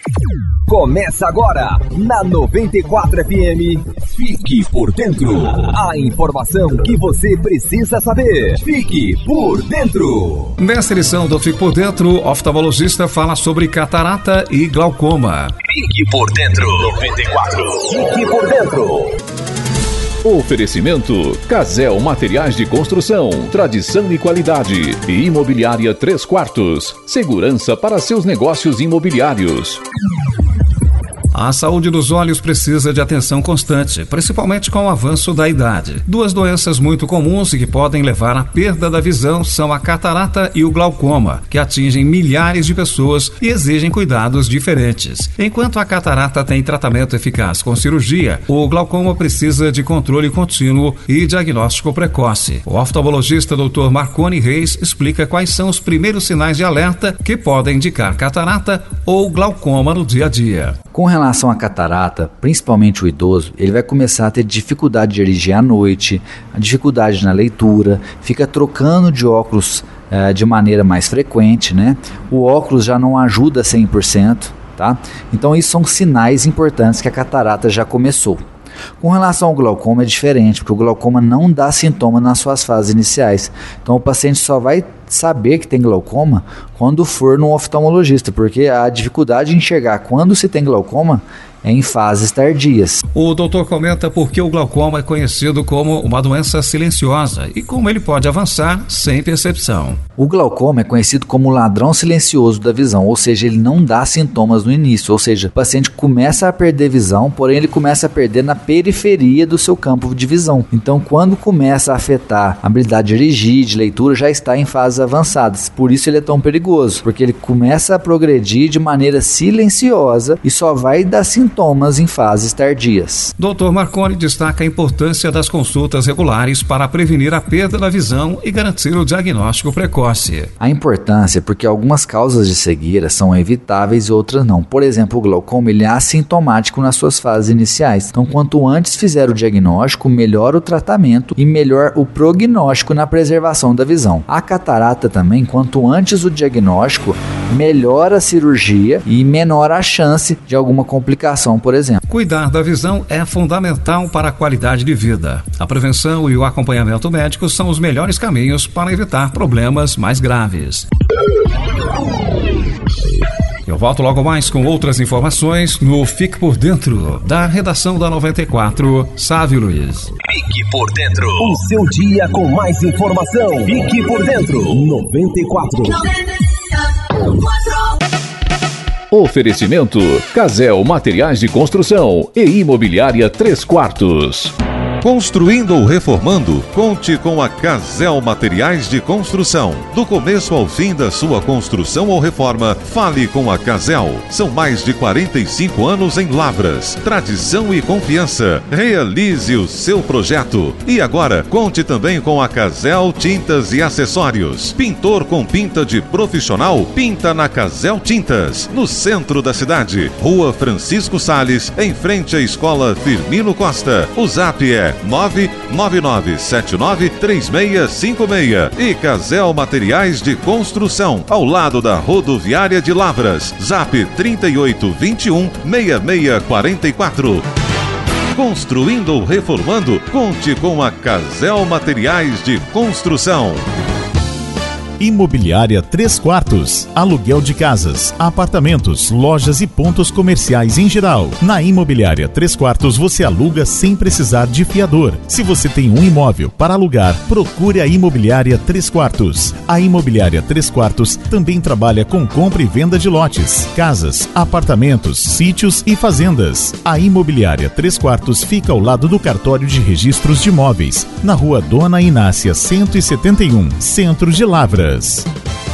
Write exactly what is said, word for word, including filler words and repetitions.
Começa agora, na noventa e quatro F M, Fique por Dentro. A informação que você precisa saber. Fique por Dentro. Nesta edição do Fique por Dentro, o oftalmologista fala sobre catarata e glaucoma. Fique por Dentro. noventa e quatro. Fique por Dentro. Oferecimento: Casel Materiais de Construção, tradição e qualidade. E Imobiliária Três Quartos, segurança para seus negócios imobiliários. A saúde dos olhos precisa de atenção constante, principalmente com o avanço da idade. Duas doenças muito comuns e que podem levar à perda da visão são a catarata e o glaucoma, que atingem milhares de pessoas e exigem cuidados diferentes. Enquanto a catarata tem tratamento eficaz com cirurgia, o glaucoma precisa de controle contínuo e diagnóstico precoce. O oftalmologista doutor Marconi Reis explica quais são os primeiros sinais de alerta que podem indicar catarata ou glaucoma no dia a dia. Com relação à catarata, principalmente o idoso, ele vai começar a ter dificuldade de dirigir à noite, a dificuldade na leitura, fica trocando de óculos eh, de maneira mais frequente, né? O óculos já não ajuda cem por cento, tá? Então isso são sinais importantes que a catarata já começou. Com relação ao glaucoma é diferente, porque o glaucoma não dá sintoma nas suas fases iniciais. Então o paciente só vai saber que tem glaucoma quando for no oftalmologista, porque a dificuldade de enxergar quando se tem glaucoma é em fases tardias. O doutor comenta por que o glaucoma é conhecido como uma doença silenciosa e como ele pode avançar sem percepção. O glaucoma é conhecido como o ladrão silencioso da visão, ou seja, ele não dá sintomas no início, ou seja, o paciente começa a perder visão, porém ele começa a perder na periferia do seu campo de visão. Então, quando começa a afetar a habilidade de dirigir, de leitura, já está em fases avançadas. Por isso ele é tão perigoso, porque ele começa a progredir de maneira silenciosa e só vai dar sintomas sintomas em fases tardias. doutor Marconi destaca a importância das consultas regulares para prevenir a perda da visão e garantir o diagnóstico precoce. A importância é porque algumas causas de cegueira são evitáveis e outras não. Por exemplo, o glaucoma ele é assintomático nas suas fases iniciais. Então, quanto antes fizer o diagnóstico, melhor o tratamento e melhor o prognóstico na preservação da visão. A catarata também, quanto antes o diagnóstico, melhor a cirurgia e menor a chance de alguma complicação, por exemplo. Cuidar da visão é fundamental para a qualidade de vida. A prevenção e o acompanhamento médico são os melhores caminhos para evitar problemas mais graves. Eu volto logo mais com outras informações no Fique por Dentro, da redação da noventa e quatro, Sávio Luiz. Fique por Dentro, o seu dia com mais informação. Fique por Dentro, noventa e quatro. Oferecimento: Casel Materiais de Construção e Imobiliária Três Quartos. Construindo ou reformando, conte com a Casel Materiais de Construção. Do começo ao fim da sua construção ou reforma, fale com a Casel. São mais de quarenta e cinco anos em Lavras. Tradição e confiança. Realize o seu projeto. E agora, conte também com a Casel Tintas e Acessórios. Pintor com pinta de profissional, pinta na Casel Tintas, no centro da cidade. Rua Francisco Sales, em frente à Escola Firmino Costa. O zap é nove nove nove sete nove três seis cinco seis e Casel Materiais de Construção, ao lado da Rodoviária de Lavras. Zap trinta e oito vinte e um sessenta e seis quarenta e quatro. Construindo ou reformando, conte com a Casel Materiais de Construção. Imobiliária Três Quartos, aluguel de casas, apartamentos, lojas e pontos comerciais em geral. Na Imobiliária Três Quartos você aluga sem precisar de fiador. Se você tem um imóvel para alugar, procure a Imobiliária Três Quartos. A Imobiliária Três Quartos também trabalha com compra e venda de lotes, casas, apartamentos, sítios e fazendas. A Imobiliária Três Quartos fica ao lado do Cartório de Registros de Imóveis, na Rua Dona Inácia cento e setenta e um, Centro de Lavras.